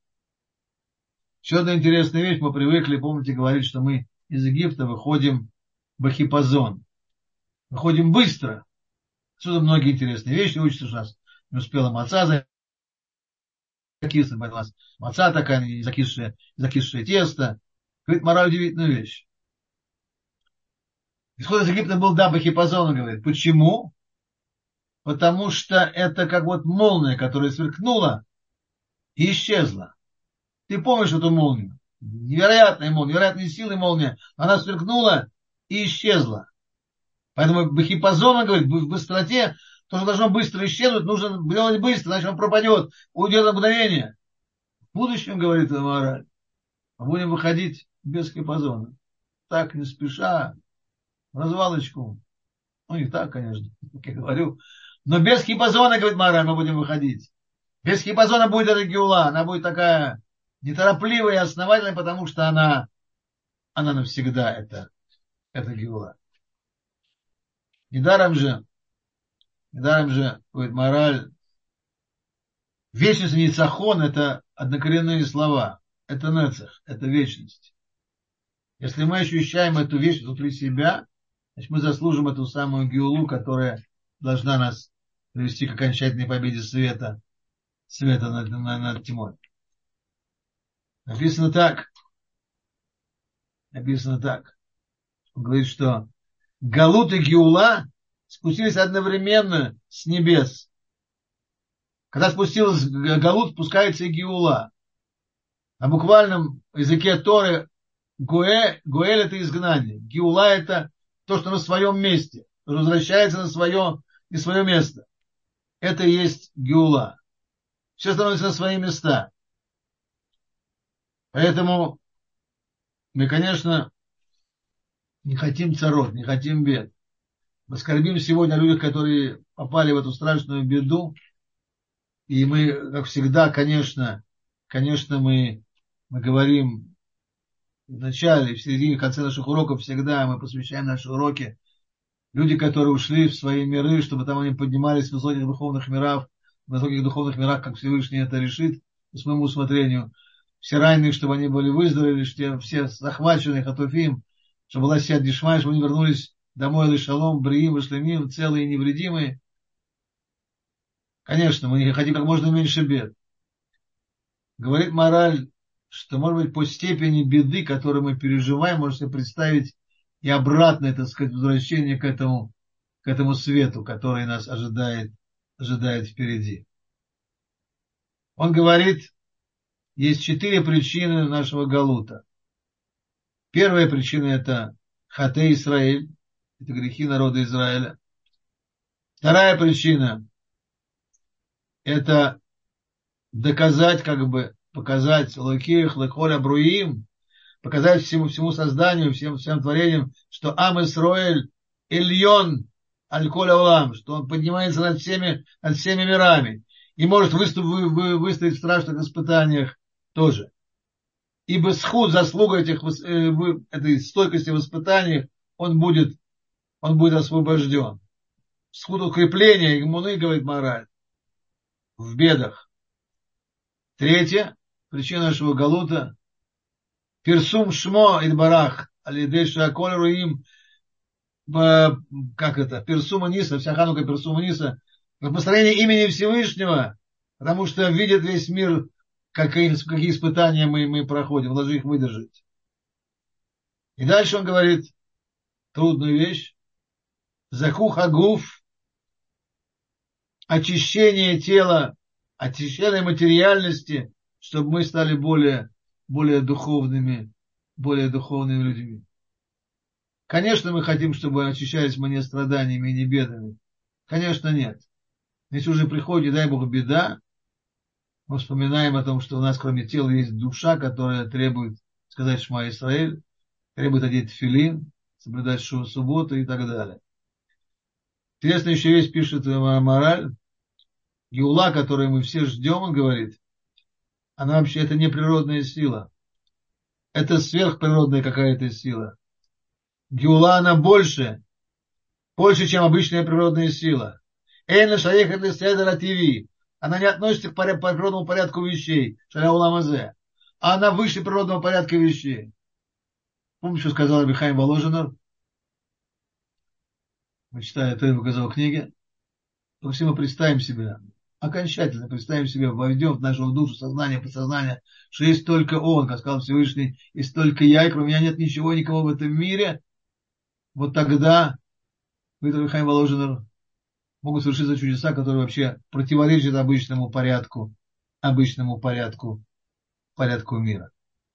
Еще одна интересная вещь, мы привыкли, помните, говорить, что мы из Египта выходим в хипазон. Выходим быстро. Отсюда многие интересные вещи учатся, что у нас не успела маца закиснуть, у нас маца такая, закисшее тесто. Говорит мораль удивительную вещь. Исход из Египта был да бахипазон, говорит. Почему? Потому что это как вот молния, которая сверкнула и исчезла. Ты помнишь эту молнию? Невероятная молния, невероятной силы молния. Она сверкнула и исчезла. Поэтому бахипазон, говорит, в быстроте, то, что должно быстро исчезнуть, нужно делать быстро, иначе он пропадет, уйдет на мгновение. В будущем, говорит мораль, мы будем выходить без хипазона. Так, не спеша, в развалочку. Ну, не так, конечно, как я говорю. Но без хипазона, говорит мораль, мы будем выходить. Без хипазона будет эта Геула. Она будет такая неторопливая и основательная, потому что она навсегда это Геула. Недаром же, говорит мораль, вечность и ницахон это однокоренные слова. Это нецех, это вечность. Если мы ощущаем эту вечность внутри себя, значит мы заслужим эту самую Геулу, которая должна нас привести к окончательной победе света над тьмой. Написано так. Он говорит, что Галут и Геула спустились одновременно с небес. Когда спустилась Галут, спускается и Геула. На буквальном языке Торы Гоэль это изгнание. Геула это то, что на своем месте. Возвращается на свое место. Это и есть Геула. Все становится на свои места. Поэтому мы, конечно, не хотим царот, не хотим бед. Мы скорбим сегодня о людях, которые попали в эту страшную беду. И мы, как всегда, конечно, мы говорим в начале, в середине, в конце наших уроков всегда мы посвящаем наши уроки. Люди, которые ушли в свои миры, чтобы там они поднимались в высоких духовных мирах, как Всевышний это решит, по своему усмотрению. Все раненые, чтобы они были выздоровели, все захваченные, хатуфим, чтобы была сия дишмай, чтобы они вернулись домой, лишалом, бриим, вышлемим, целые и невредимые. Конечно, мы не хотим как можно меньше бед. Говорит мораль, что, может быть, по степени беды, которую мы переживаем, можно себе представить и обратное, так сказать, возвращение к этому свету, который нас ожидает впереди. Он говорит, есть 4 причины нашего галута. Первая причина – это хатэ Исраэль, это грехи народа Израиля. Вторая причина – это доказать, показать лакеях, лаколя, бруим, показать всему созданию, всем творениям, что Ам Исраэль Эльон Аль-Коля Улам, что он поднимается над всеми мирами и может выстоять в страшных испытаниях тоже. Ибо схуд, заслуга этой стойкости в испытаниях, он будет освобожден. Схуд укрепления, иммуны, говорит мораль, в бедах. Третья причина нашего галута – Персум Шмо Идбарах, Алидей Шаколь Руим, Персума Ниса, вся ханука Персума Ниса, распространение имени Всевышнего, потому что видит весь мир, какие испытания мы проходим, должны их выдержать. И дальше он говорит трудную вещь. Закух агуф, очищение тела, очищение материальности, чтобы мы стали более духовными людьми. Конечно, мы хотим, чтобы очищались мы не страданиями и не бедами. Конечно, нет. Если уже приходит, дай Бог, беда, мы вспоминаем о том, что у нас кроме тела есть душа, которая требует сказать Шма Исраэль, требует одеть тфилин, соблюдать субботу и так далее. Интересная еще вещь пишет мораль. Геула, которую мы все ждем, он говорит, она вообще это не природная сила. Это сверхприродная какая-то сила. Геула, она больше, чем обычная природная сила. Эйна шаеха для седра ТВ. Она не относится к природному порядку вещей. Шаля уламазе. А она выше природного порядка вещей. Помните, что сказал Михаил Воложенов? Мы читаем это в книге. Только все мы представим себе, окончательно представим себе, войдем в нашу душу, сознание, подсознание, что есть только Он, как сказал Всевышний, есть только я, и кроме меня нет ничего, никого в этом мире. Вот тогда, говорит Михаил Воложенов, могут совершиться чудеса, которые вообще противоречат обычному порядку мира.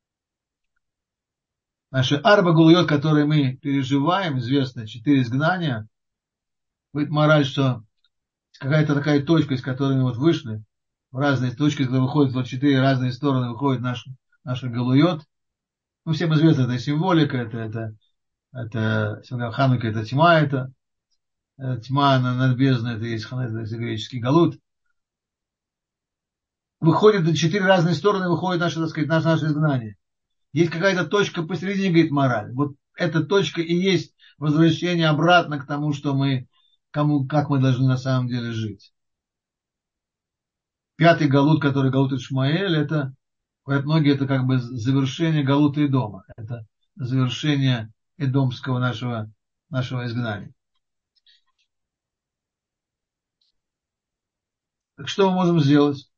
Наши арба гулуйот, которые мы переживаем, известно, 4 изгнания, будет мораль, что какая-то такая точка, из которой мы вот вышли, в разные точки, из которой выходят в 4 разные стороны, выходит наш галуйот. Ну, всем известно, это символика, это Ханука, это тьма, тьма над бездной, это есть греческий галут. Выходит на 4 разные стороны, выходит наше изгнание. Есть какая-то точка посередине, говорит мораль. Вот эта точка и есть возвращение обратно к тому, что как мы должны на самом деле жить. 5-й галут, который галут Ишмаэль, это, говорят многие, это как бы завершение галута Эдома. Это завершение эдомского нашего изгнания. Так что мы можем сделать?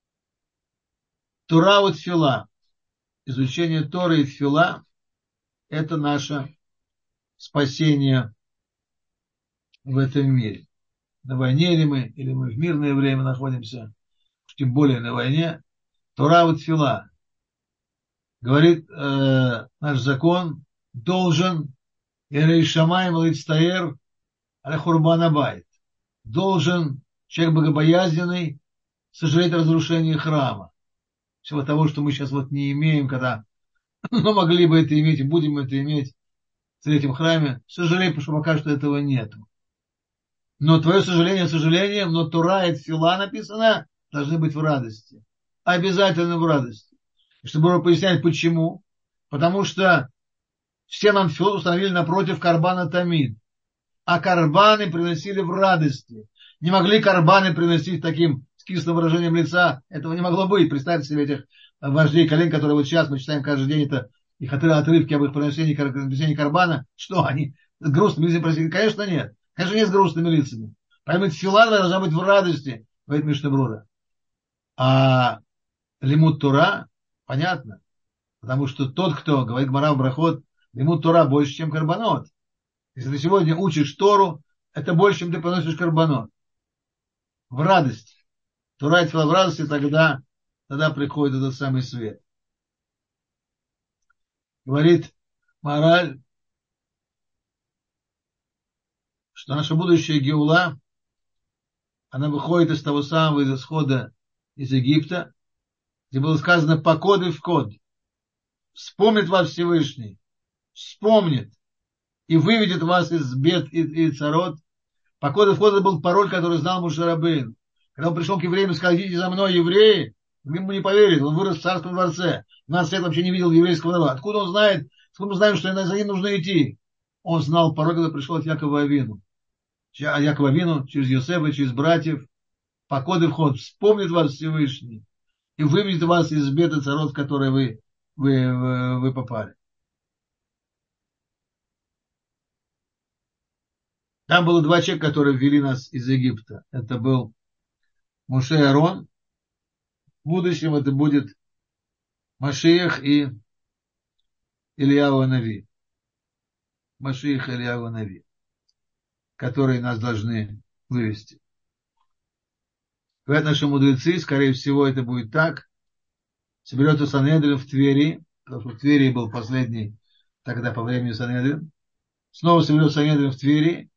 Тура вот тфила. Изучение Торы и тфила – это наше спасение в этом мире. На войне или мы в мирное время находимся, тем более на войне. Тора вот тфила. Говорит наш закон, должен Эрейшамай Малицтаэр Аль-Хурбанабайт. Должен человек богобоязненный сожалеть о разрушении храма. Всего того, что мы сейчас вот не имеем, когда но могли бы это иметь и будем это иметь в третьем храме. Сожалею, потому что пока что этого нет. Но твое сожаление сожалением, но Тора и тфила написано, должны быть в радости. Обязательно в радости. И чтобы пояснять почему. Потому что все нам тфилот установили напротив карбана тамид. А карбаны приносили в радости. Не могли карбаны приносить таким с кислым выражением лица. Этого не могло быть. Представьте себе этих вождей колен, которые вот сейчас мы читаем каждый день, это их отрывки об их принесении карбана. Что, они с грустными лицами просили? Конечно, нет. Конечно, не с грустными лицами. Поэтому тфила должна быть в радости, говорит Мишна Брура. А лимут Тора, понятно. Потому что тот, кто, говорит Гмара в Брахот, лимут Тора больше, чем карбонот. Если ты сегодня учишь Тору, это больше, чем ты поносишь карбонот. В радости. Тора и тфила в радости, тогда тогда приходит этот самый свет. Говорит мораль, что наша будущая Геула, она выходит из того самого исхода из Египта, где было сказано по код и в код. Вспомнит вас Всевышний, вспомнит и выведет вас из бед и царот. По коду в код был пароль, который знал Моше Рабейну. Когда он пришел к евреям и сказал: идите за мной, евреи, ему не поверили, он вырос в царском дворце. 12 лет вообще не видел еврейского народа. Откуда он знает, откуда мы знаем, что за ним нужно идти? Он знал пароль, когда пришел от Якова Авину. Якова Авину, через Йосефа, через братьев. По коду вход вспомнит вас Всевышний и выведет вас из бед и царот, в которые вы попали. Там было два человека, которые ввели нас из Египта. Это был Моше и Аарон. В будущем это будет Машиах и Ильяу Нави. Машиах и Ильяу Нави, которые нас должны вывести. Говорят наши мудрецы, скорее всего, это будет так. Соберется Санедрин в Твери, потому что в Твери был последний тогда по времени Санедрин. Снова соберется Санедрин в Твери,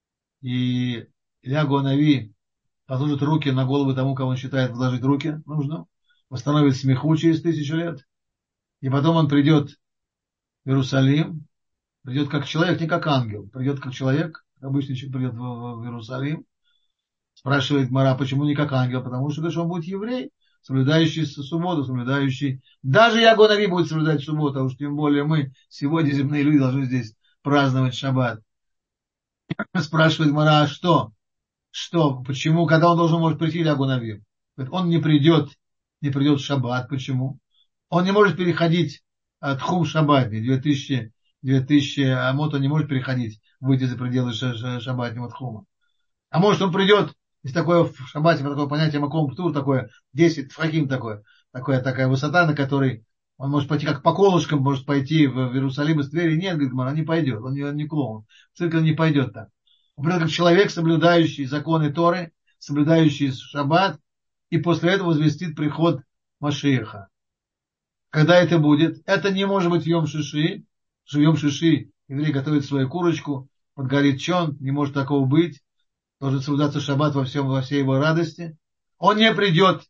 и Ильяу Нави положит руки на голову тому, кого он считает вложить руки нужно, восстановит смеху через 1000 лет, и потом он придет в Иерусалим, придет как человек, не как ангел, придет как человек, обычно придет в Иерусалим, спрашивает Мара, почему не как ангел, потому что он будет еврей, соблюдающий субботу, соблюдающий, даже Ильяу Нави будет соблюдать субботу, а уж тем более мы сегодня, земные люди, должны здесь праздновать шаббат. Спрашивает Мара, что, почему, когда он должен может прийти Ильяу Нави? Он не придет в шаббат, почему? Он не может переходить от хум шаббатни, 2000 амот он не может переходить, выйти за пределы шаббатнего тхума. А может он придет, есть такое в шаббате, такое понятие маком птур, такое 10 фахим, такая высота, на которой он может пойти как по колышкам, может пойти в Иерусалим из Твери. Нет, говорит, он не пойдет, он не клоун. В церковь он не пойдет так. Он придет как человек, соблюдающий законы Торы, соблюдающий шаббат, и после этого возвестит приход Машиаха. Когда это будет? Это не может быть в Йом Шиши. В Йом Шиши еврей готовит свою курочку, подгорит чон, не может такого быть. Должен соблюдаться шаббат во всей его радости. Он не придет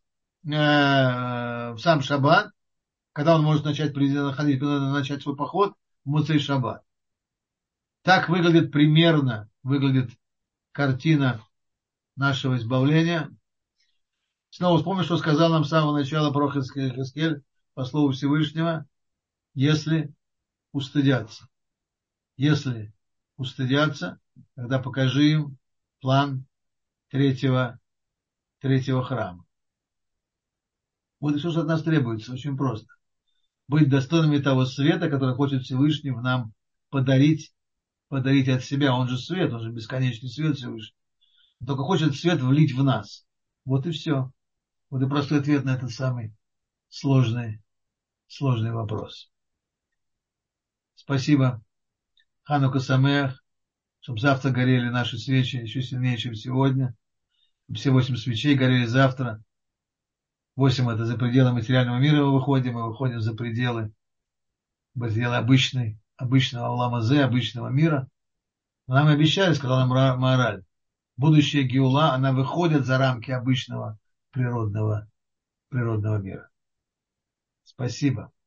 в сам шаббат, когда он может начать свой поход в Муцей шаббат. Так выглядит картина нашего избавления. Снова вспомним, что сказал нам с самого начала пророк Йехескель по слову Всевышнего: если устыдятся, тогда покажи им план третьего храма. Вот и все, что от нас требуется, очень просто. Быть достойными того света, который хочет Всевышний в нам подарить от себя. Он же свет, он же бесконечный свет Всевышний. Он только хочет свет влить в нас. Вот и все. Вот и простой ответ на этот самый сложный вопрос. Спасибо. Ханука Самеах. Чтобы завтра горели наши свечи еще сильнее, чем сегодня. Все 8 свечей горели завтра. 8 это за пределы материального мира мы выходим за пределы обычного Аллама-Зе, обычного мира. Но нам обещали, сказал нам Маораль, будущая Геула, она выходит за рамки обычного природного мира. Спасибо.